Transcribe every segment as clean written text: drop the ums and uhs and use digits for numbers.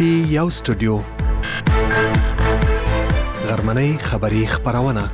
پی یو سټوډیو غرمنۍ خبری خبرونه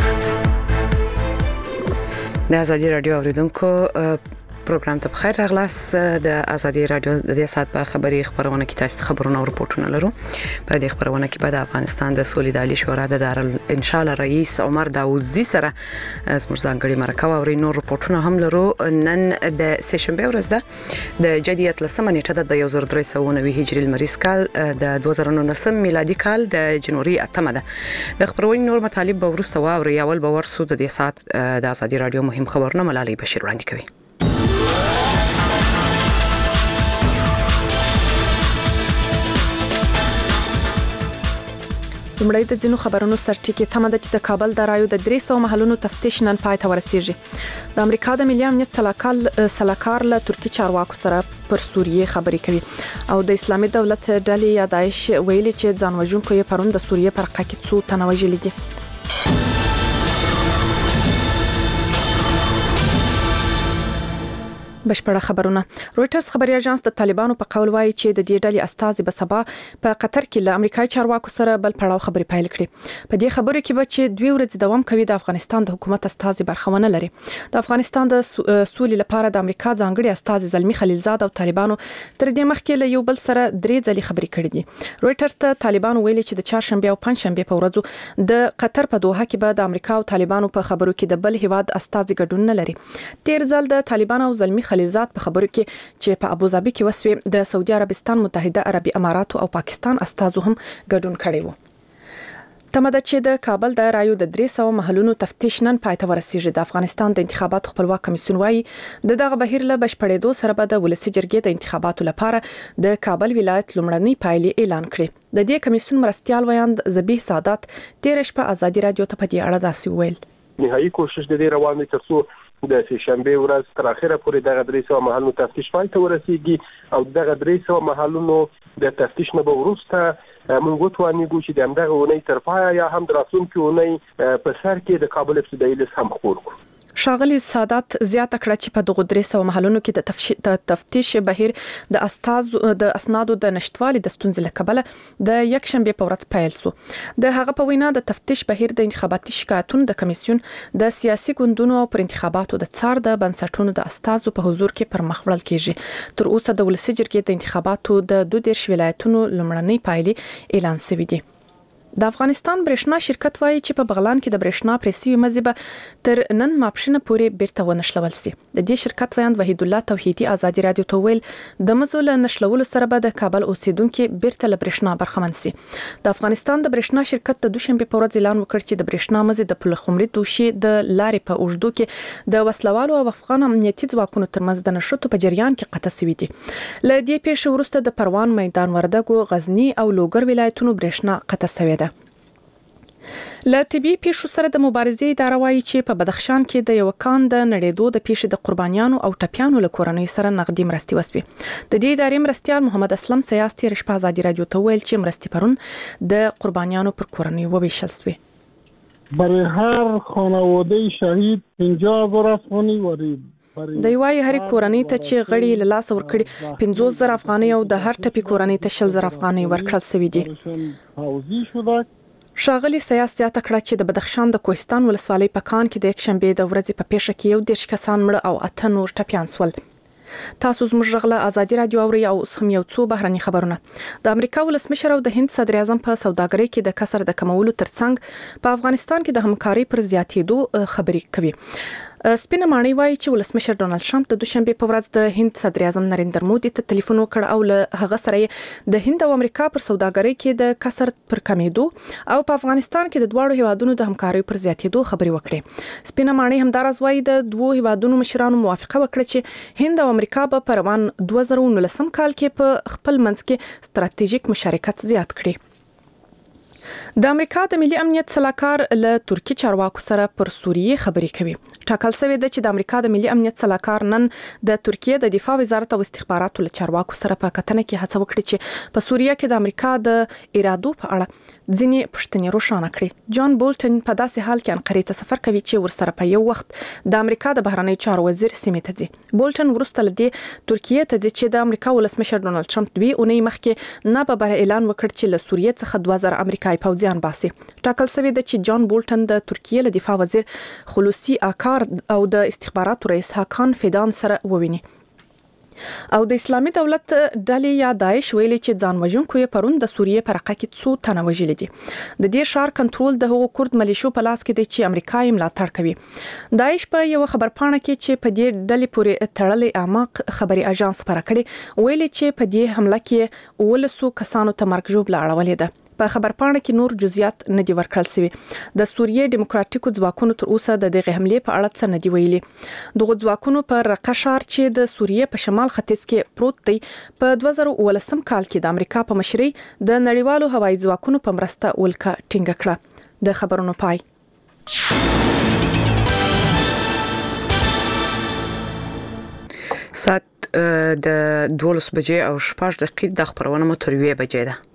د ازادي رادیو اوریدونکو پروګرام ته بخیر راغلاست. د ازادي رادیو د سات په خبری خبرونه کې تاسو خبرونه او رپورټونه لرو. په دې خبرونه کې د افغانستان د سولې د عالی شورا د دارالانشاء رئیس عمر داوودزی سره زموږ ځانګړي مرکه او نور رپورټونه هم لرو. نن د سشنبه ورځ ده د جدیت لسمه نیټه د 1390 هجری لمریز کال د 2019 میلادي کال د جنوري 8 ده. د خبرونې نور مطالب به ورسته او ریاول به ورسو د دې سات د ازادي رادیو مهم خبرونه ملالي بشیر وړاندې کوي. لمړی د ځینو خبرونو سرټکی تمه ده چې د کابل د رایو د 300 محلونو تفتیش نن پای ته ورسیږي. د امریکا د ملي امنیت سلاکار له ترکی چارواکو سره پر سوریه خبرې کوي او د اسلامي دولت ډلې یا داعش ویلي چې ځانوژونکو یې پرون د سوریه پر حق کې څو تنه وژلي دي. بشپړه خبرونه. رويټرز خبري اژانس د طالبانو په قول وایي چې د دې ډلې استازي به سبا په قطر کې له امریکایي چارواکو سره بل پړاو خبري پیل کړي. په دې خبرو کې به چې 2 ورځې دوام کوي د افغانستان د حکومت استازي برخونه لري. د افغانستان د سولې لپاره د امریکا ځانګړي استازي زلمی خلیلزاد او طالبانو تر دې مخکې له یو بل سره 3 ځلې خبري کړې دي. رويټرز ته طالبانو ویلي چې د چهارشنبه او پنځشنبه په ورځو د قطر په دوحه کې به د امریکا او طالبانو په خبرو کې د بل هیواد استازي ګډون نه لري. تیر ځل د طالبانو او زلمی خلیلزاد په خبرو کې چې په ابوظبي کې وسوي د سعودي عربستان متحده عربي امارات او پاکستان استازو هم ګډون کړي وو. تمه ده چې د کابل د رایو د 300 محلونو تفتیش نن پای ته ورسیږي. د افغانستان د انتخاباتو خپلواک کمیسیون وايي دغه بهیر له بشپړېدو سره به د ولسی جرګې د انتخاباتو لپاره د کابل ولایت لومړنی پایلې اعلان کړي. د دې کمیسیون مرستيال ویاند زبیح سعادت تیر شپه ازادي رادیو ته په دې اړه داسې ویل. نهایي کوشش د دې روانه ترڅو د سشنبه ورځ تر اخره پورې دغه 300 محلونو تفتیش پای ته ورسیږي او دغه 300 محلونو د تفتیش نه به وروسته موږ وتوانیږو چې د همدغه اونۍ تر پایه یا هم د راتلونکي اونۍ په سر کې د کابل ابتدایي لیست هم خپور کړو. شاغلی سعادت زیاته کړه چې په دغه 300 محلونو کې د تفتیش بهیر د اسنادو د نشټوالي د ستونزې له کبله د یک شنبه په ورځ پیل شو. د هغه په وینا د تفتیش بهیر د انتخاباتي شکایتونو د کمیسیون د سیاسي ګوندونو او پر انتخاباتو د څار د بنسټونو د استازو په حضور کې پر مخ وړل کیږي. تر اوسه د ولسی جرګې د انتخاباتو د 22 ولایتونو لومړنۍ پایلې اعلان شوې دي. د افغانستان برېښنا شرکت وایي چې په بغلان کې د برېښنا پریسي مزيبه تر نن ماپښینه پورې بیرته ونشلول سي. د دې شرکت ویاند وحید الله توحیدی ازادي رادیو ته ویل د مزول نشلولو سره به د کابل اوسیدونکو بیرته له برېښنا برخمن سي. د افغانستان د برېښنا شرکت د دوشنبه په ورځ اعلان وکړ چې د برېښنا مزي د پلخمري دوشي د لارې په اوږدو کې د وسلوالو او افغان امنیتي ځواکونو ترمنځ د نشټو په جریان کې قطع شوې دي. له دې پیښې وروسته د پروان، میدان وردګو، غزنی او لوګر ولایتونو برېښنا قطع شوې ده. له طبي پیښو سره د مبارزې اداره وايي چې په بدخشان کې د یو کان د نړېدو د پیښې د قربانیانو او ټپیانو له کورنۍ سره نقدي مرستې وسوي. د دې ادارې مرستيال محمد اسلم سیاستي رشپا ازادي رادیو ته ویل چې مرستې پرون د قربانیانو پر کورنۍ وویشل شوې. برای هر خانواده شهید 50,000 افغانی ورید د یوای هر کورنۍ ته چې غړي له لاس ورکړي 50,000 افغانۍ او د هر ټپي کورنۍ ته 60,000 افغانۍ ورکړل شوې دي. شاغلی سیاست تکړه چې د بدخشان د کوهستان ولسوالۍ په کان کې د یک شنبه د ورځې په پیښه کې 10 کسان مړ او 8 نور ټپیان شول. تاسو زموږ غله ازادي رادیو اوري او هم یو څو بهرني خبرونه. د امریکا ولسمشر او د هند صدر اعظم په سوداګرۍ کې د کسر د کمولو ترڅنګ په افغانستان کې د همکاري پر زیاتېدو خبرې کوي. سپینه ماڼۍ وایي چې ولسمشر ډونالد ټرمپ د دوشنبه په ورځ د هند صدر اعظم نریندر مودي ته ټلیفون وکړ او له هغه سره د هند او امریکا پر سوداګرۍ کې د کسر پر کمیدو او په افغانستان کې د دواړو هیوادونو د همکارۍ پر زیاتېدو خبرې وکړې. سپینه ماڼۍ همدارس وایي د دوه هیوادونو مشرانو موافقه وکړه چې هند او امریکا به په روان 2019 کال کې په خپل منځ کې ستراتیژیک مشارکت زیات کړي. د امریکا د ملي امنیت صلاحکار له ترکی چارواکو سره پر سوریه خبرې کوي. ټاکل شوی دی چې د امریکا د ملي امنیت صلاحکار نن د ترکیه د دفاع وزارت او استخباراتو له چارواکو سره په کتنه کې هڅه وکړي چې په سوریه کې د امریکا د ارادو په اړه ځینې پوښتنې روښانه کړي. جان بولټن په داسې حال کې انقرې ته سفر کوي چې ورسره په یو وخت د امریکا د بهرنیو چارو وزیر سیمې ته ځي. بولټن وروسته له دې ترکیه ته ځي چې د امریکا ولسمشر ډونالد ټرمپ 2 اونۍ مخکې نه په بره اعلان وکړ چې له سوریه څخه 2000 امریکایي پوځیان باسي. ټاکل شوی دی چې جان بولټن د ترکیه له دفاع وزیر خلوصي آکار او د استخباراتو رئیس هاکان فیدان سره وویني. او د اسلامي دولت ډلې یا داعش ویلي چې ځان وژونکو یې پرون د سوریه په رقه کې څو تنه وژلي دي. د دې شار کنټرول د هغو کورد ملیشو په لاس کې دی چې امریکا یې ملاتړ کوي. داعش په یو خبرپاڼه کې چې په دې ډلې پورې تړلې اعماق خبري اژانس خبره کړې ویلي چې په دې حمله کې 1200 کسانو ته مرګ ژوبله اړولې ده. په خبرپاڼه کې نور جزئیات نه دي ورکړل شوی. د سوریه دیموکراتیکو ځواکونو تر اوسه د دغه حمله په اړه څه نه دی ویلي. دغه ځواکونو پر رقه شار چې د سوریه په شمال ختیځ کې پروت دی په 2019 کال کې د امریکا په مشرۍ د نړیوالو هوایي ځواکونو په مرسته ولکه ټینګه کړه. د خبرونو پای. ساعت د 12 بجې او 6 دقیقې د خبرونه مو تر 1 بجې ده.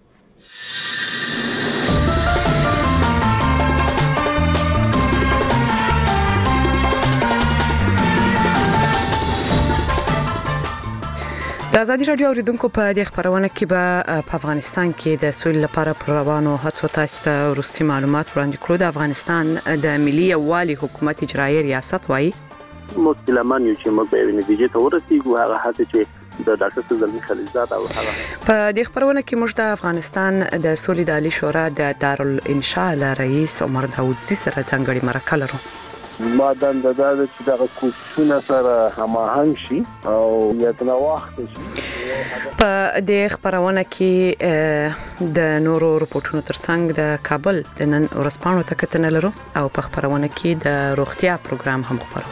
د ازادي رادیو اوریدونکو په دې خبرونه کې به په افغانستان کې د سولې لپاره پر روانو هڅو تاسو ته وروستي معلومات وړاندې کړو. د افغانستان د ملي یووالي حکومت اجرایي ریاست وایي مسلمان یو چې موږ به نتیجې ته ورسېږو. هغه هڅه چې د ډاکټر زلمی خلیلزاد او هغه په دې خبرونه کې موږ د افغانستان د سولې د عالی شورا د دارالانشاء رئیس عمر داودي سره ځانګړي مرکه لرو. ما دنده دا چې دغه کوششونه سره هماهنګ شي او یتنه وخت شي. په دې خبرونه کې د نورو رپورټونو ترڅنګ د کابل د نن ورځپاڼو ته کتنه لرو او په خبرونه کې د روغتیا پروګرام هم خبرو.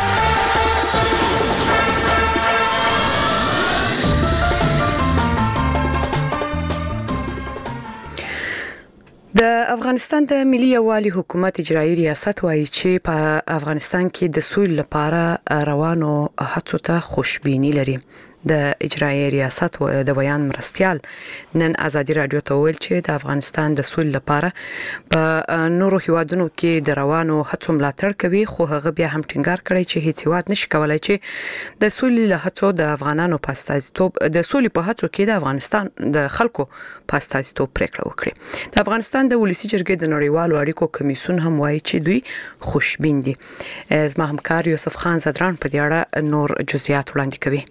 د افغانستان د ملي یووالي حکومت اجرایي ریاست وایي چې په افغانستان کې د سولې لپاره روانو هڅو ته خوشبیني لري. د اجرایي ریاست د بیان مرستيال نن ازادي رادیو ته ویل چې د افغانستان د سولې لپاره په نورو هیوادونو کې د روانو هڅو ملاتړ کوي. خو هغه بیا هم ټینګار کړی چې هیڅ هیواد نشي کولای چې د سولې له هڅو د افغانانو په استازیتوب د سولې په هڅو کې د افغانستان د خلکو په استازیتوب پریکړه وکړي. د افغانستان د ولسی جرګې د نړیوالو اړیکو کمیسیون هم وایي چې دوی خوشبین دي. زما همکار یوسف خان زدران په دې اړه نور جزئیات وړاندې کوي.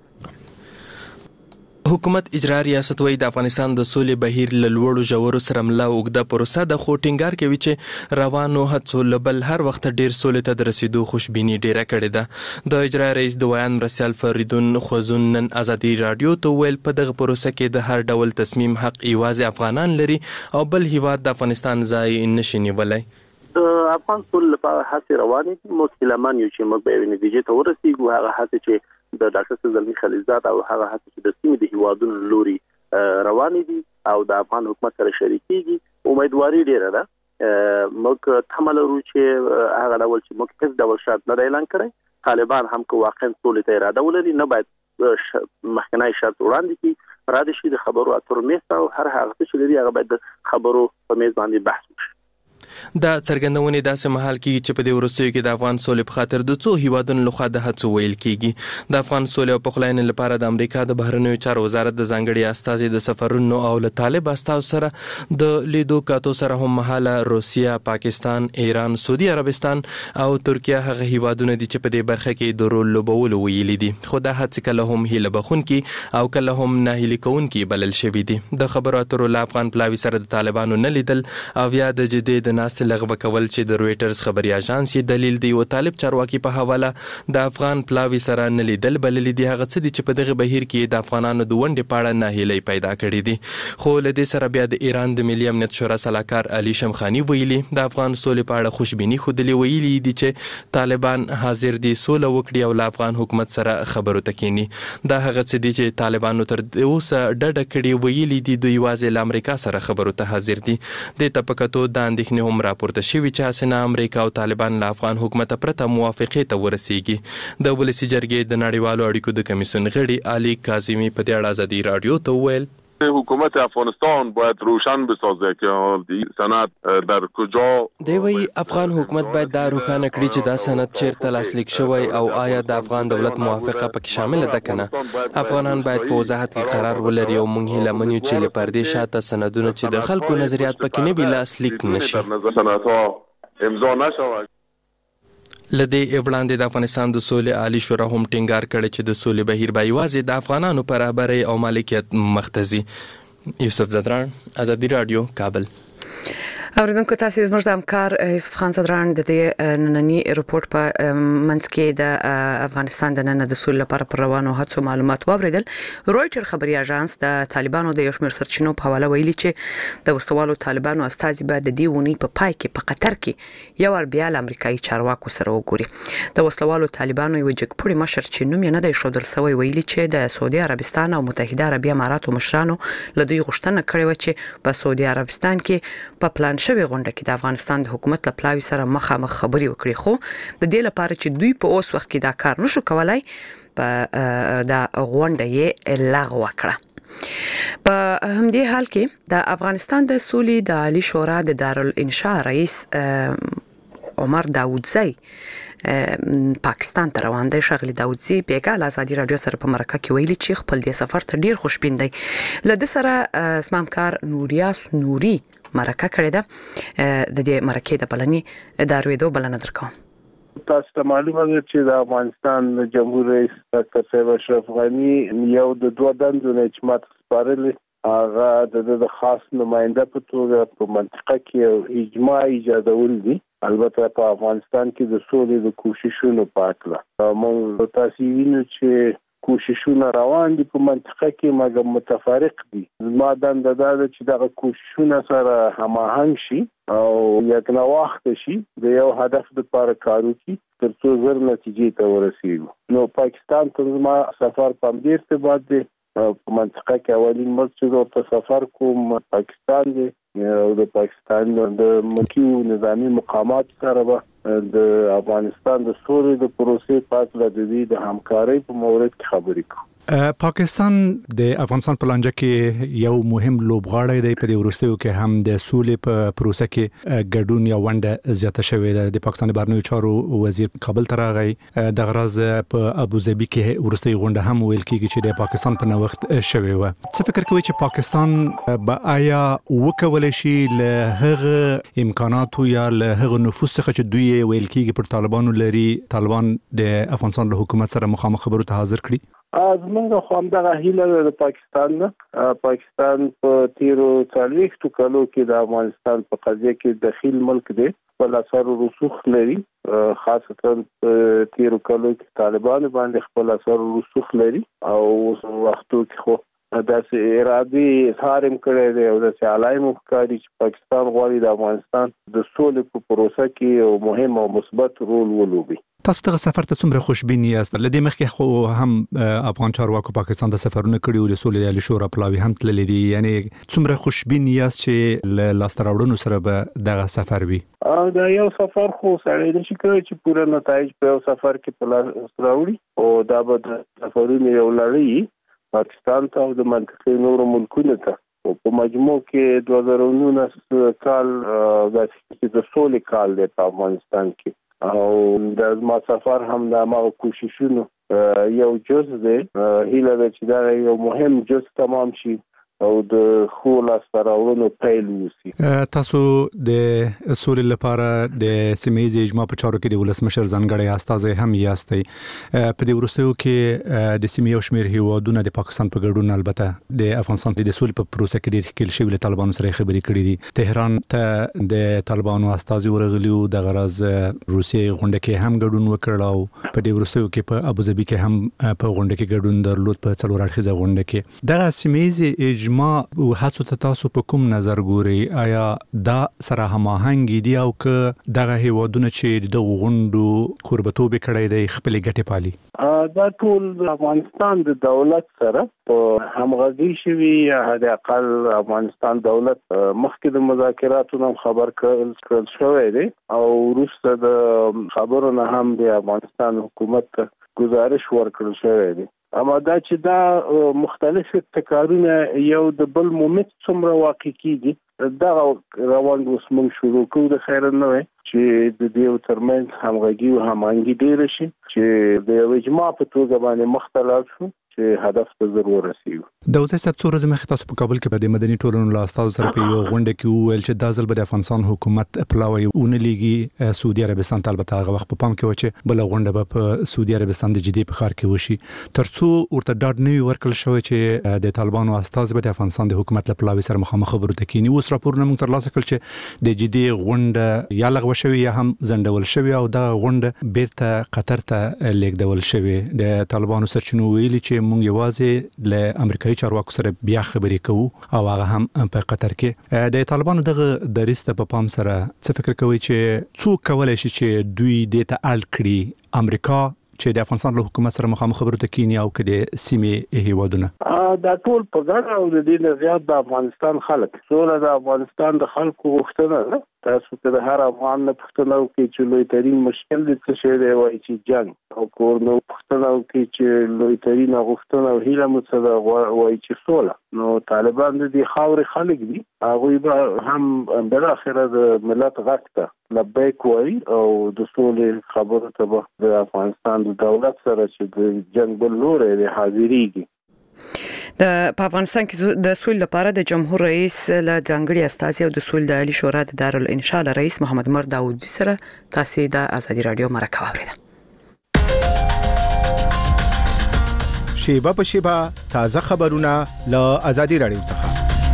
حکومت اجرایي ریاست وایي د افغانستان د سولې بهیر له لوړو ژورو سره ملا اوږده پروسه د خو ټینګار کوي چې روانو هڅو لبل هر وخت ډیر سولې ته د رسیدو خوشبیني ډیره کړې ده. د اجرایي رئیس د بیان مرستيال فریدون خوزون نن ازادي رادیو ته ویل په دغه پروسه کې د هر ډول تصمیم حق ایوازي افغانان لري او بل هیواد د افغانستان ځای نشي نیولای. افغان سولې لپاره هڅې روانې دي. مسلمان یو چې موږ به نتیجې ته ورسېږو. هغه هڅه چې د ډاکټر زلمی خلیلزاد او هغه هڅه چې د سیمې د هیوادونو لوري روانې دي او د افغان حکومت سره شریکيږي. امیدواري ډیره ده. موږ تمه لرو چې هغه ډول چې موږ هیڅ ډول شرط نه اعلان کړی. طالبان هم که واقعا سولې ته اراده ولري نه باید مخکنی شرط وړاندې کړي. را دي شي د خبرو اترو میز او هر هغه څه لري هغه باید د خبرو په میز باندې بحث وشي. دا څرګندونه داسې محل کې چې په دې ورسېو کې د افغان سولې په خاطر د څو هیوادونو لخوا د هڅو ویل کیږي. د افغان سولې او پخلاینې لپاره د امریکا د بهرنیو چارو وزارت د ځانګړي استازي د سفرونو او له طالب استازو سره د لیدو کاتو سره هم مهاله روسیا، پاکستان، ایران، سعودي عربستان او ترکیه هغه هیوادونه دي چې په دې برخه کې د رول لوبولو ویلي دي. خو دا هڅې کله هم هیله بخونکي او کله هم ناهیلي کوونکي بلل شوي دي. د خبرو اترو له افغان پلاوي سره د طالبانو نه لیدل او یا د جدي د ناستې لغوه کول چې د رويټرز خبري اژانس یې دلیل دی او طالب چارواکي په حواله د افغان پلاوی سره نه لیدل بللې دي هغه څه چې په دغه بهیر کې د افغانانو د ونډې په اړه ناهیلي پیدا کړې دي خو له دې سره بیا د ایران د ملي امنیت شورا سلاکار علي شمخاني ویلي د افغان سولې په اړه خوشبيني خودلی ویلي دي چې طالبان حاضر دي سوله وکړي او له افغان حکومت سره خبرو تکینی دا هغه څه دي چې طالبانو تر اوسه ډډه کړې ویلي دي دوی واځي له امریکا سره خبرو ته حاضر دي د تپکتو د اندېښنې هم راپورته شوی چې اسنه امریکا او طالبان له افغان حکومت پرته موافقه ته ورسیږي د ولسی جرګې د نړیوالو اړیکو د کمیسیون غړي علي کاظمی په دې اړه ازادي رادیو ته ویل حکومت افغانستان باید روشن بسازه که سند در کجا دوی افغان حکومت باید دا روښانه کړي چې دا سند چیرته لاسلیک شوی او آیا د افغان دولت موافقه پکې شامل ده کنه افغانان باید په وضاحت کې قرار ولري او موږ هیله منو چې له پردې شاته سندونه چې د خلکو نظریات پکې نه وي لاسلیک نشي سندها امضا نشوي لدې وړاندې د افغانستان د سولې عالی شورا هم ټینګار کړی چې د سولې بهیر به یوازې د افغانانو پر رهبرۍ او مالکیت مختزي یوسف زدران ازادي رادیو کابل اوریدونکو تاسو زموږ د همکار یوسف خان زدران د دې نننی رپورت په منځ کې د افغانستان د نن د سولې لپاره پر روانو هڅو معلومات واوریدل رويټر خبري اژانس د طالبانو د یو شمېر سرچینو په حواله ویلي چې د وسوالو طالبانو استازي به د دې ونی په پای کې په قطر کې یو بیا د امریکایي چارواکو سره وګوري د وسوالو طالبانو یو جګپوړي مشر چې نوم یې نه دی ښودل شوی ویلي چې د سعودي عربستان او متحده عربي اماراتو مشرانو له دوی غوښتنه کړې و چې په سعودي عربستان کې په پلان شوی غونډه کې د افغانستان د حکومت له پلاوی سره مخامخ خبري وکړي خو د دې لپاره چې دوی په اوس وخت کې دا کار نشو کولای په د غونډه یې لغوه کړه په همدې حال کې د افغانستان د سولې د عالی شورا د دارالانشاء رئیس عمر داوودزی پاکستان ته روان دی ښاغلي داوودزی بیګا ازادي رادیو سره په مرکه کې ویلي چې خپل د سفر ته ډیر خوشبین دی لده سره اسمامکار نوریاس نوري مرکه کړې ده د دې مرکې د بلنې دارویدو بلنه درکوم تاسو ته معلومه ده چې د افغانستان جمهور رئیس ډاکټر صاحب اشرف غنی یو د دوه دندو نه چې ماته سپارلې هغه د خاص نماینده په توګه په منطقه کې اجماع ایجادول دي البته په افغانستان کې د سولې د کوششونو په اړه موږ تاسو وینئ چې کوششونه روان دي په منطقه کې مګر متفارق دي ما دنده دا چې دغه کوششونه سره هماهنګ شي او یکنه وخت شي د یو هدف لپاره کار وکړي ترڅو زر نتیجې ته ورسیږو نو پاکستان ته ما سفر په دې ارتباط دی په منطقه کې اولین مرکز ته سفر کوم پاکستان دی او د پاکستان د مکیو نظامی مقامات سره به د افغانستان د سولې د پروسې په اړه د دې د همکارۍ په مورد کې خبرې کوو پاکستان د افغانستان په لانجه کې یو مهم لوبغاړی دی په دې وروستیو کې هم د سولې په پروسه کې ګډون یا ونډه زیاته شوې ده د پاکستان بهرنیو چارو وزیر کابل ته راغی د غرض په ابوظبي کې وروستي غونډه هم ویل کېږي چې د پاکستان په نوښت شوې و څه فکر کوي چې پاکستان به آیا وکول شي له هغه امکاناتو یا له هغه نفوذ څخه چې دوی ویل کېږي پر طالبانو لري طالبان د افغانستان له حکومت سره مخامخ خبرو ته حاضر کړي زمونږ خو همدغه هیله د پاکستان نه پاکستان په تیرو 40 کالو کې د افغانستان په قضیه کې دخیل ملک دی خپل اثر رسوخ لري خاصتا په تیرو کالو کې طالبان باندې خپل اثر رسوخ لري او وختو کې خو داسې ارادي اظهار هم کړی دی او داسې علایمو ښکاري چې پاکستان غواړي د افغانستان د سولې په پروسه کې یو مهم او مثبت رول ولوبي تاسو ته سفر ته څومره خوشبین یاست لدې مخکې خو هم افغان چارواکو پاکستان ته سفرونه کړي او د سولې عالی شورا پلاوی هم تللی دي یعنی څومره خوشبین یاست چې لاستر راوړنو سره به دغه سفر وي دا یو سفر خو سړی نشي کولی چې پوره نتایج په یو سفر کې په لاس راوړي او دا به د سفرونو یو لړۍ پاکستان ته او د منطقې نورو ملکونو ته او په مجموع کې 2019 کال د سولې کال دی په افغانستان کې او د ما سفر هم د ما کوششونو یو جز دی هیله ده چې دا یو مهم جز تمام شي او د خو لاسته راوړنو پیل وسی. تاسو د سولې لپاره د سیمې اجماع په چارو کې د ولسمشر ځانګړی استازی هم یاستئ. په دې وروستیو کې د سیمې او شمیر هیوادونو د پاکستان په ګډون البته د افغانستان د سولې په پروسه کې ډېر ښکیل شوی له طالبانو سره خبرې کړې دي. تهران ته د طالبانو استازي ورغلیو د غرض روسیې غونډه کې هم ګډون وکړ او په دې وروستیو کې په ابوظبي کې هم په غونډه کې ګډون درلود په څلور اړخیزه غونډه کې. دغه سیمې اجماع او هڅو ته تاسو په کوم نظر ګوري؟ آیا دا سره هماهنګ دي او که دغه هیوادونه چې د غونډو قربتوب کړی دی خپل ګټې پالي؟ دا ټول افغانستان د دولت سره په همغږي شوی یا د اقل افغانستان دولت مخکې د مذاکراتو خبر کړل شوی دی او وروسته د خبرو نه هم د افغانستان حکومت گزارش ورکړل شوی دی. اما دا چې دا مختلف ابتکارونه یو د بل مومت څومره واقع کیږي دا روان اوس موږ شروع کوو د خیر نه وي چې د دې ترمنځ همغږي او هماهنګي ډیر شي چې د اجماع په توګه باندې مختلف شو چې هدف ته ضرور رسیږي. د اوسه سب څو ورځې مخکې تاسو په کابل کې په مدني ټولنو له استادو سره په یو غونډه کې وویل چې د ځل د افغانستان حکومت پلاوی اون لیږي سعودي عربستان ته البته هغه وخت په پام کې و چې بل غونډه په سعودي عربستان د جدي په ښار کې وشي ترڅو ورته ډاډ نوي ورکړل شوی چې د طالبانو استاد به د افغانستان د حکومت له پلاوی سره مخامخ خبرو ته کینی. اوس راپورونه موږ ترلاسه کړل چې د جدي غونډه یا لغوه شوی یا هم ځنډول شوی او د غونډه بیرته قطر ته لیږدول شوی. د طالبانو سرچینو ویلي چې موږ یوازې له امریکایي چارواکو سره بیا خبرې کوو او هغه هم په قطر کې. د طالبانو دغه دریسته په پام سره څه فکر کوي چې څوک کولای شي چې دوی د تعال کړي امریکا چې د افغانستان له حکومت سره مخامخ خبرو ته کینی او کړي سیمې هیوادونه؟ دا ټول په ګډه او د دې زیات د افغانستان خلک سوله د افغانستان د خلکو غوښتنه ده. تاسو ته د هر افغان نه پوښتنه وکړي چې لوی ترين مشکل د څه شی دی وایي چې جنگ او کور نو پوښتنه وکړي چې لوی ترين غوښتنه او هیله مو څه ده وایي چې سوله. نو طالبان د دې خاورې خلک دي هغه به هم بل اخره د ملت غږ ته لبیک وایي او د سولې خبرو ته د افغانستان د دولت سره چې د جنگ بل لوري حاضرېږي. په افغانستان کې د سولې لپاره د جمهور رئیس له ځانګړي استازي او د سولې د عالی شورا د دارالانشاء رئیس محمد عمر داوودی سره تاسو د ازادي رادیو مرکه واوریده. شیبه په شیبه تازه خبرونه له ازادي رادیو څخه.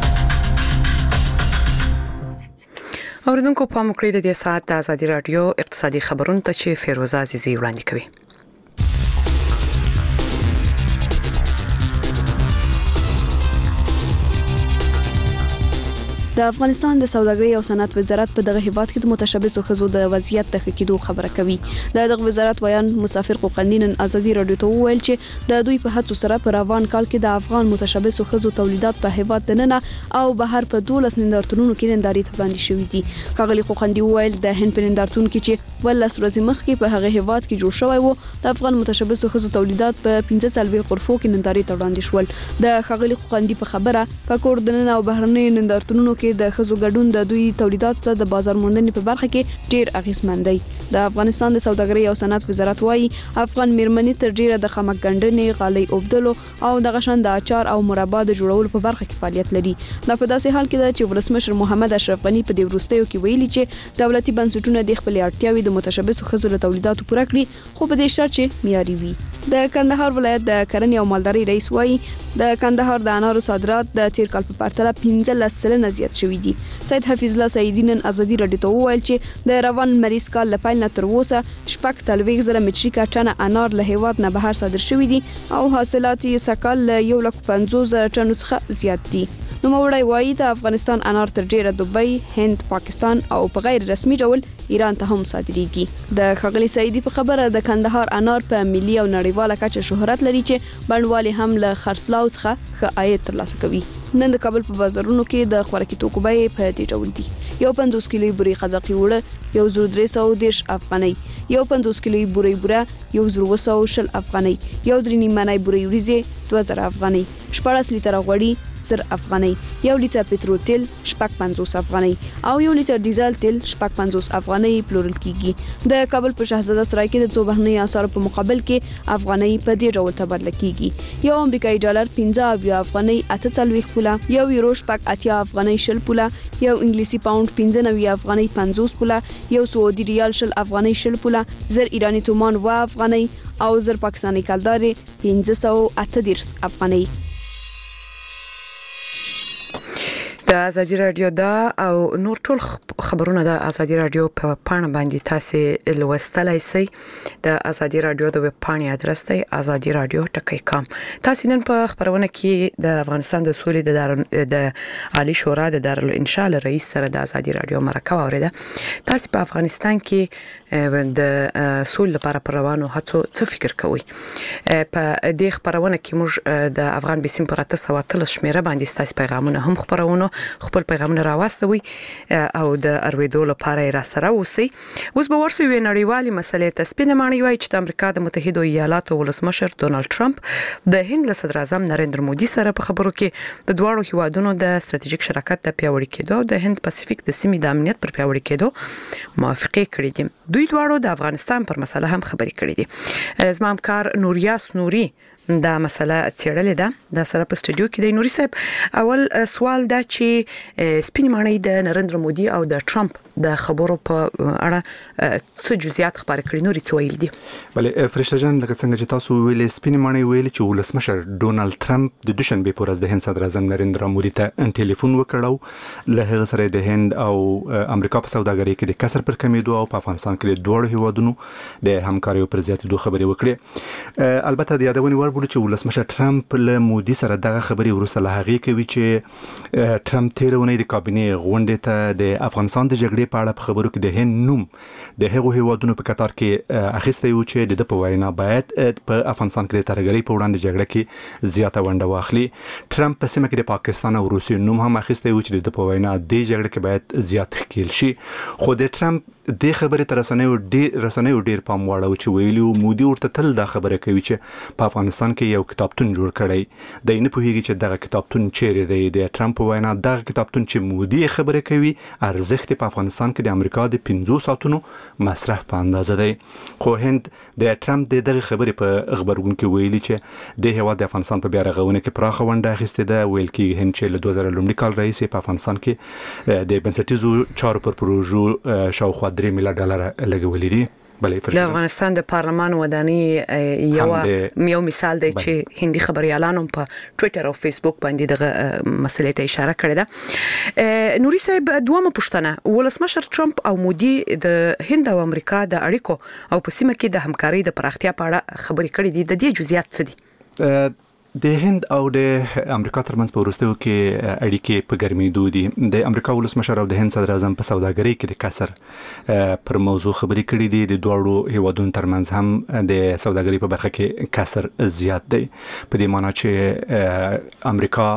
اوریدونکو په مکړې د دې ساعت د ازادي رادیو اقتصادي خبرونه ته چې فیروزه عزیزی وړاندې کوي. د افغانستان د سوداګرۍ او صنعت وزارت په دغه هیواد کې د متشبثو ښځو د وضعیت د ښه کېدو خبره کوي. د دغه وزارت ویان مسافر قوقندین ازادي رادیو ته وویل چې د دوی په هڅو سره په روان کال کې د افغان متشبثو ښځو تولیدات په هیواد دننه او بهر په 12 نندارتونونو کې ننداري ته وړاندې شوې دي. ښاغلي قوقندي وویل د هند په نندارتون کې چې ولس ورځې مخکې په هغه هیواد کې جوړ شوی وو د افغان متشبثو ښځو تولیدات په 15 غرفو کې ننداري ته وړاندې شول. د ښاغلي قوقندي په خبره په کور دننه او بهرنۍ نندارتونونو کې د ښځو ګډون د دوی تولیدات ته د بازار موندنې په برخه کې ډیر اغیزمن دی. د افغانستان د سوداګرۍ او صنعت وزارت وايي افغان میرمنې تر ډیره د خامک ګنډنې، غالۍ اوبدلو او د غشن د اچار او مربا د جوړولو په برخه کې فعالیت لري. دا په داسې حال کې ده چې ولسمشر محمد اشرف غنی په دې وروستیو کې ویلي چې دولتي بنسټونه د خپل اړتیاوې د متشبثو ښځو له تولیداتو پوره کړي، خو په دې شرط چې معیاري وي. د کندهار ولایت د کرنې او مالدارۍ رئیس وايي د کندهار د انارو صادرات د تیر کال په پرتله 15% زیات شوي دي. سید حفیظ الله سعیدی نن ازادي رادیو ته وویل چې د روان مریض کال له پیل نه تر اوسه 40,000 متریکه ټنه انار له هیواد نه بهر صادر شوي دي او حاصلات یې سکهال له 150,000 ټنو څخه زیات دي. نو موړی وایي د افغانستان انار تر ډیره دوبۍ، هند، پاکستان او په غیر رسمي ډول ایران ته هم صادریږي. د ښاغلي سعیدی په خبره د کندهار انار په ملي او نړیواله کچه شهرت لري چې بڼوالي هم له خرڅلاو څخه ښه عاید ترلاسه کوي. نن د کابل په بازارونو کې د خوراکي توکو بیې په دې ډول دي: یو 50 کیلو بوري قزاقي وړه 1310 افغانۍ، یو 50 کیلو بوري بوره 1220 افغانۍ، یو 3 نیمه بوري وریځې 2000 افغانۍ، 14 لیټره غوړي 0 افغانۍ، 1 لیټر پټرول تیل 55 افغانۍ او 1 لیټر ډیزل تیل 55 افغانۍ پلورل کیږي. د کابل په شاهزاده سرای کې د څو بهرنۍ اسعارو په مقابل کې افغانۍ په دې ډول تبادله کیږي. 1 امریکایي ډالر 15 افغانۍ 48 پوله، 1 یورو 80 افغانۍ 20 پوله، 1 انګلیسي پاوند 95 افغانۍ 50 پوله، 1 سعودي ریال 20 افغانۍ 20 پوله، 0 ایرانی تومان 1 افغانۍ او 0 پاکستاني کلداري 538 افغانۍ. د ازادي رادیو دا او نور ټول خبرونه د ازادي رادیو په پاڼه باندې تاسو لوستلای شئ. د ازادي رادیو د ویب پاڼې ادرس دی azadiradio.com. تاسو نن په خبرونه کې د افغانستان د سولې د عالی شورا د دارالانشاء رئیس سره د ازادي رادیو مرکه اوریده. تاسو په افغانستان کې د سولې لپاره پر روانو هڅو څه فکر کوئ؟ په دې خبرونه کې موږ د افغان بسیم پر 313 شمیره باندې تاسو پیغامونه هم خبرونه خپل پیغامونه راوستوي او د ارویدو لپاره را سره اوسئ. اوس به ورسوي نړیوالې مسلې ته. سپینه ماڼۍ وایي چې د امریکا د متحده ایالاتو ولسمشر ډونالد ټرمپ د هند له صدر اعظم نریندر مودي سره په خبرو کې د دواړو هیوادونو د ستراتیژیک شراکت د پیاوړي کېدو د هند پاسفیک د سیمې د امنیت پر پیاوړي کېدو موافقه کړې دي. دوی دواړو د افغانستان پر مسله هم خبرې کړې دي. زما همکار نوریاس نوري دا مسله چیرلې ده د سره په سټوډیو کې د نوري صاحب. اول سوال دا چې سپین ماڼۍ د نریندر مودي او د ټرمپ د خبرو په اړه څه جزئیات خبرې کړې نوري څه ویل دي؟ بلې فرشته جان لکه څنګه چې تاسو ویلې سپین ماڼۍ ویل چې ولسمشر ډونالد ټرمپ د دوشنبه په ورځ د هند صدر اعظم نریندر مودي ته ټلیفون وکړو. له هغه سره د هند او امریکا په سوداګرۍ کې د کسر پر کمیدو او په افغانستان کې د دوه هیوادونو د همکارۍ پر زیاتېدو خبرې وکړې. البته د یادونې وړ چې ولسمشر ټرمپ له مودي سره دغه خبرې ورسره له هغه کوي چې ټرمپ تیرونه د کابینې غونډې ته د افغانستان د جګړې په اړه په خبرو کې د هند نوم د هغو هیوادونو په قطار کې اخیسته یو چې د په وینا باید په افغانستان کې د ترهګرۍ په وړاندې جګړه کې زیاته ونډه واخلي. ټرمپ په سیمه کې د پاکستان او روسیې نوم هم اخیسته یو چې د په وینا د جګړه کې باید زیات ښکیل شي. خو د ټرمپ د خبرې تر رسنیو ډیر پام واړو چې ویلي مودي ورته تل دا خبره کوي چې په افغانستان کې یو کتابتون جوړ کړی دی. نه پوهیږي چې دغه کتابتون چیرې دی. د ټرمپ وینا دغه کتابتون چې مودي خبره کوي ارزښت په افغانستان کې د امریکا د 15 ساعتونو مصرف په اندازه دی. خو هند د ټرمپ دغه خبرې په خبرګون کې ویلي چې د هیواد د افغانستان په بیا رغونه کې پراخه ونډه اخیستې ده. ویل کېږي هند چې له 2000 لومړي کال راهیسې په افغانستان کې د بنسټیزو چارو پر پروژو شاوخوا $3 میلیارډ لګولې دي. د افغانستان د پارلمان ودانۍ یو مثال دی چې هندي خبريالانو په ټوئیټر او فیسبوک باندې دغه مسلې ته اشاره کړې ده. نوري صاحب دومره پوښتنه ولسمشر ټرمپ او مودي د هند او امریکا د اړیکو او په سیمه کې د همکارۍ د پراختیا په اړه خبرې کړې دي. د دې جزئیات څه دي؟ د هند او د امریکا ترمنځ په وروستیو کې اړیکې په ګرمېدو دي. د امریکا ولسمشر او د هند صدر اعظم په سوداګرۍ کې د کسر پر موضوع خبرې کړې دي. د دوړو هیوادونو ترمنځ هم د سوداګرۍ په برخه کې کسر زیات دی. په دې معنی چې امریکا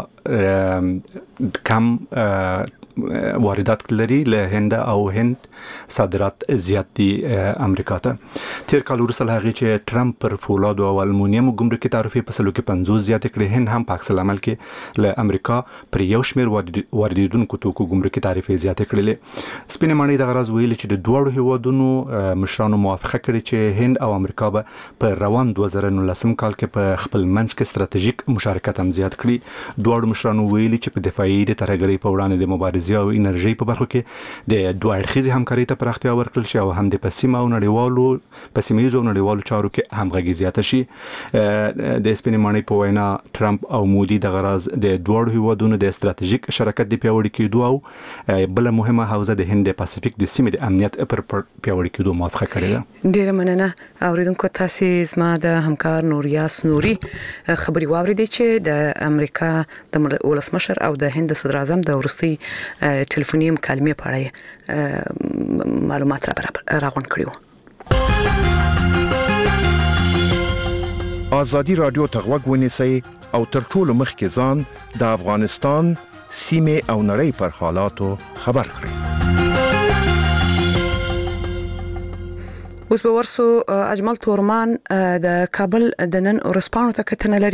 کم واردات لري له هند او هند صادرات زیات دي امریکا ته. تیر کال وروسته هغه چې ټرمپ پر فولاد او المونیم ګمرکي تعرفې په سلو کې 50 زیات کړې. هند هم په عکس العمل کې له امریکا پر یو شمېر واردېدونکو توکو ګمرکي تعرفې زیات کړې. سپینه ماڼۍ د غرض ویل چې د دوه هیوادونو مشرانو موافقه کړې چې هند او امریکا به په روان 2019 کال کې په خپل منځ کې ستراتیژیک مشارکت هم زیات کړي. دوه مشرانو ویل چې په دفاعي د ترهګرۍ په وړاندې د مبارزې او انرژي په برخو کې د دوه اړخیزې همکارۍ ته پراختیا ورکړل شي او هم د پسیمه او نړیوالو چارو کې همغږي زیاته شي. د سپینې ماڼۍ په وینا ټرمپ او مودي د غرض د دوه هیوادونو د ستراتیژیک شراکت د پیاوړي کېدو او بل مهمه حوزه د هند پاسفیک د سیمې د امنیت پر پیاوړي کېدو موافقه کړې ده. ډیره مننه اوریدونکو. تاسو زما د همکار نوریاس نوري خبري واوریدي چې د امریکا د ولسمشر او د هند صدر اعظم د ورستي ټلیفوني مکالمې په اړه معلومات راغونډ کړیو. ازادي رادیو ته غوږ ونیسئ او تر ټولو مخکې ځان د افغانستان سیمه او نړۍ پر حالاتو خبر کړئ. اوس به ورسو اجمل تورمان د کابل د نن ورځپاڼو ته کتنه لري.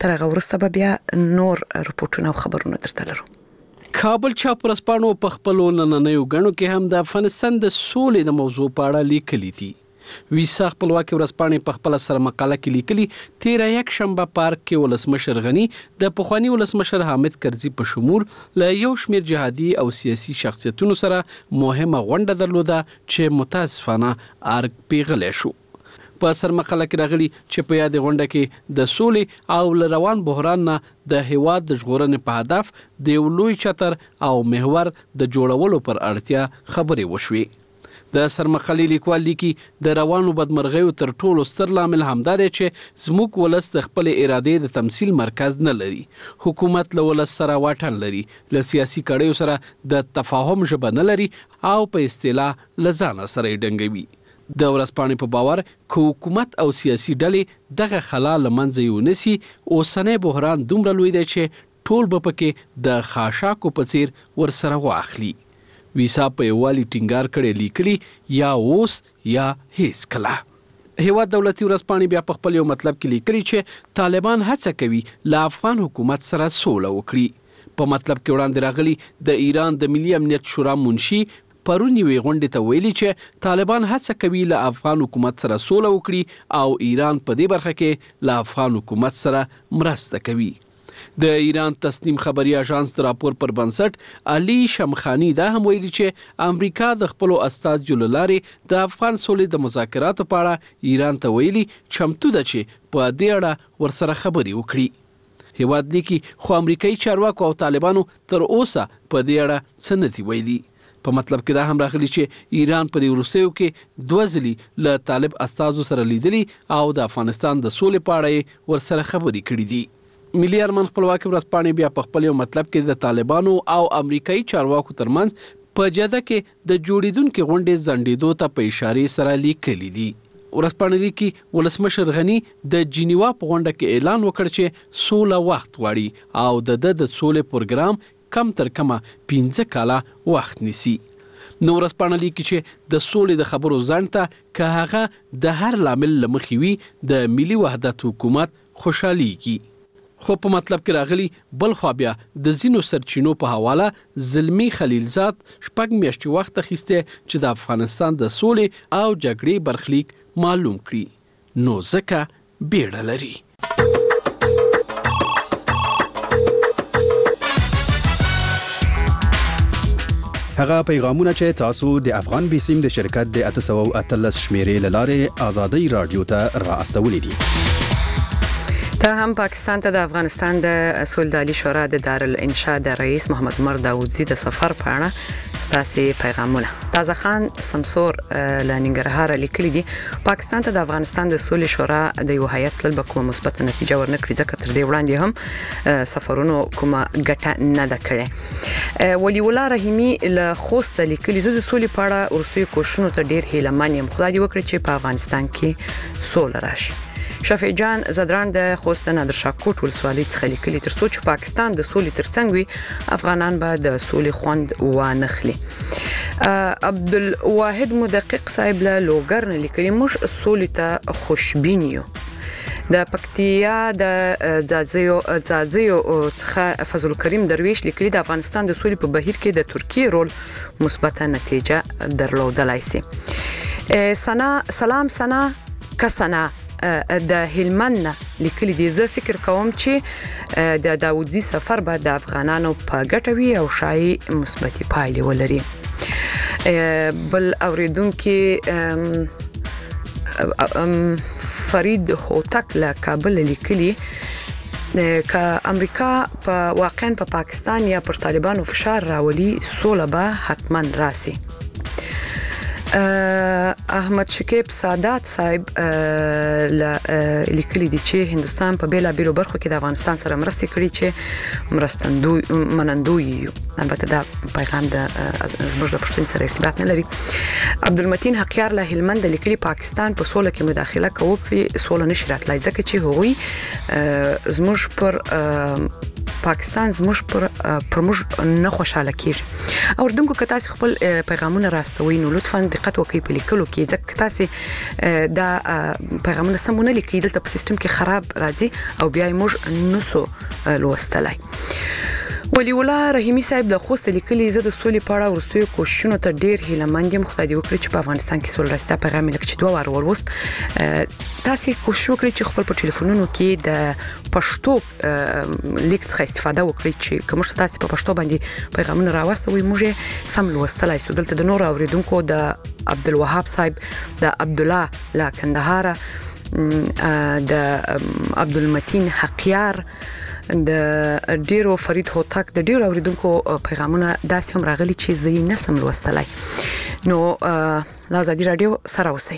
تر هغه وروسته بیا نور رپورټونه او خبرونه درته لرو. کابل چاپرسپانو په خپل نننیو غنو کې هم د افغانستان د سولې د موضوع په اړه لیکلي دي. ویسا خپلواکي ورځپاڼې په خپل سره مقاله کې لیکلي 13 یک شنبه پارک کې ولسمشر غنی د پخوانی ولسمشر حامد کرزي په شمول له یو شمېر جهادي او سیاسي شخصیتونو سره مهمه غونډه درلوده چې متاسفانه ارګ پیغلی شو. په سر مقاله کې راغلي چې په یاد غونډه کې د سولې او روان بحران نه د هیواد د ژغورنې په هدف د یو لوی چتر او محور د جوړولو پر اړتیا خبرې وشوې. د سرمقالې لیکوال لیکي د روانو بدمرغیو تر ټولو ستر لامل همدا دی چې زموږ ولس د خپل ارادې د تمثيل مرکز نه لري. حکومت له ولس سره واټن لري، له سیاسي کړیو سره د تفاهم ژبه نه لري او په اصطلاح لزانه سره ډنګوي. د ورځپاڼې په باور که حکومت او سیاسي ډلې دغه خلا لمنځه یونسي اوسنی بحران دومره لوی دی چې ټول به پکې د خاشاکو په څیر ورسره واخلي. ویسا په یوالي ټینګار کړي لیکلي یا اوس یا هیڅ کله. هیواد دولتي ورځپاڼې بیا په خپل یو مطلب کې لیکلي چې طالبان هڅه کوي له افغان حکومت سره سوله وکړي. په مطلب کې وړاندې راغلي د ایران د ملي امنیت شورا منشي پرون یوې غونډې ته ویلي چې طالبان هڅه کوي له افغان حکومت سره سوله وکړي او ایران په دې برخه کې له افغان حکومت سره مرسته کوي. د ایران تسنیم خبري اژانس د راپور پر بنسټ علي شمخانی دا هم ویلي چې امریکا د خپل استازو لارې د افغان سولې د مذاکراتو په اړه ایران ته ویلي چمتو ده چې په دې اړه ورسره خبري وکړي. هیواد لیکي خو امریکایي چارواکو او طالبانو تر اوسه په دې اړه څه نه دي ویلي. په مطلب کې دا هم راغلي چې ایران په دې وروستیو کې دوه ځلې له طالب استازو سره لیدلي او د افغانستان د سولې په اړه ورسره خبري کړي دي. ملي ارمان خپلواکي ورځپاڼې بیا په خپل یو مطلب کې د طالبانو او امریکایي چارواکو ترمنځ په جده کې د جوړیدونکو غونډې ځنډېدو ته په اشاره سره لیکلي دي. ورځپاڼې لیکي ولسمشر غنی د جنیوا په غونډه کې اعلان وکړ چې سوله وخت غواړي او د سولې پروګرام کم تر کمه 15 کاله وخت نیسي. نو ورځپاڼه لیکي چې د سولې د خبرو ځنډ ته که هغه د هر لامل له مخې وي د ملي وحدت حکومت خوشحاليږي. خو په مطلب کې راغلي بل خو بیا د زینو سرچینو په حواله زلمی خلیلزاد شپږ میاشتې وخت اخیسته چې د افغانستان د سولې او جګړې برخلیک معلوم کړي. نو ځکه بیړه لري. هغه پیغامونه چې تاسو د افغان بیسیم د شرکت د 813 شمیرې لاره آزادۍ رادیو ته راستولې دي. ته هم پاکستان ته د افغانستان د سولدالي شورا د دارالانشاء د رئیس محمد عمر داوودزي د سفر په اړه ستاسو پیغامونه. تازه خان سمسور لنګرهار لیکلي دي پاکستان ته د افغانستان د سولې شورا د یو هیئت تل به کومه مثبت نتیجه ورنکړي ځکه تر دې وړاندې هم سفرونو کومه ګټه نه ده کړې. ولی الله رحیمی له خوست لیکلي زه د سولې په اړه ورسوي کوششونو ته ډیر هیلهمن یم. خدای دې وکړي چې په افغانستان کې سوله راشي. شفیع جان زدران د خوست نادرشاهکوټ ولسوالۍ څخه لیکلي ترڅو چې پاکستان د سولې ترڅنګ وي افغانان به د سولې خوند وانخلي. عبدالواحد مدقق صاحب له لوګر نه لیکلي موږ سولې ته خوشبین یو. د پکتیا د ځاځیو څخه فضل کریم درویش لیکلي د افغانستان د سولې په بهیر کې د ترکیه رول مثبت نتیجه درلودلای شي. سلام سنا کسنا د هلمند لیکلي دي زه فکر کوم چې د داوودزي سفر به د افغانانو په ګټه وي او شایي مثبتي پایلې ولري. بل اوریدونکو فرید هوتک له کابل لیکلي که امریکا په واقعا په پاکستان یا پر طالبانو فشار راولي سوله به حتما راسي. احمد شکیب سادات صاحب لیکلي دي چې هندستان په بیلا بیلو برخو کې د افغانستان سره مرستې کړې چې منندوی یو. البته دا پیغام د زموږ د پښتون سره ارتباط نه لري. عبدالمتین حقیار له هلمند لیکلي پاکستان په سوله کې مداخله کوي سوله نشي راتلای ځکه چې هغوی زموږ پر پاکستان زموږ پر موږ نه خوشاله کیږي. اوردونکو که تاسو خپل پیغامونه راستوي نو لطفا دقت وکړئ په لیکلو کې، ځکه تاسو دا پیغامونه سمونه لیکئ دلته په سیستم کې خراب راځي او بیا موږ نسو لوستلای. ولی الله رحیمی صاحب د خوست لیکلي زه د سولې په اړه ورستیو کوششونو ته ډیر هیلهمند یم. خدای دې وکړي چې په افغانستان کې سول راسته پیغام لکه چې 2 وار ولوست. تاسو کوشش وکړئ چې خپل په ټلیفونونو کې د پښتو لیک څخه استفاده وکړئ چې کوم څه تاسو په پښتو باندې پیغامونه راوستوي موږ سم لوستلای شو. دلته د نور اوریدونکو د عبدالوهاب صاحب، د عبد الله لا کندهار، د عبدالمتین حقیار، د ډیرو فرید هوتک، د ډیرو اوریدونکو پیغامونه داسې هم راغلي چې زه یې نسم لوستلای. نو لا آزادي رادیو سره اوسئ.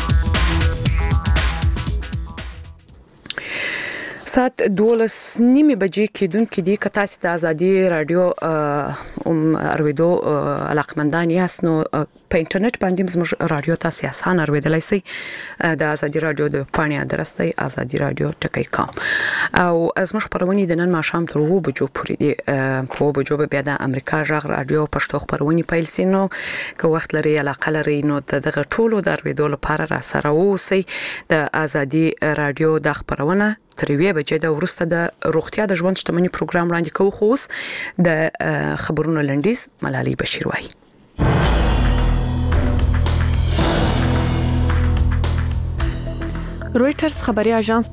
ساعت 12:30 بجې کېدونکې دي. که تاسو د آزادي رادیو اوریدو علاقمندان یاست نو په انټرنیټ باندې زموږ رادیو تاسو آسان اوریدلای شئ. د آزادي رادیو د پاڼې ادرس دی azadiradio.com او زموږ خبرونه د نن ماښام تر 2 بجو پورې دي. په 2 بجو به بیا د امریکا غږ رادیو پښتو خبرونه پیل شي. نو که وخت لري علاقه لري نو دغه ټولو د اوریدو لپاره را سره اوسئ. د آزادي رادیو د خبرونه تر 2 بجې د ورسته د روغتیا د ژوند شتمنۍ پروګرام وړاندې کوو. خو اوس د خبرونو لنډیز ملالۍ بشیر وایي. رويټرز خبري اژانس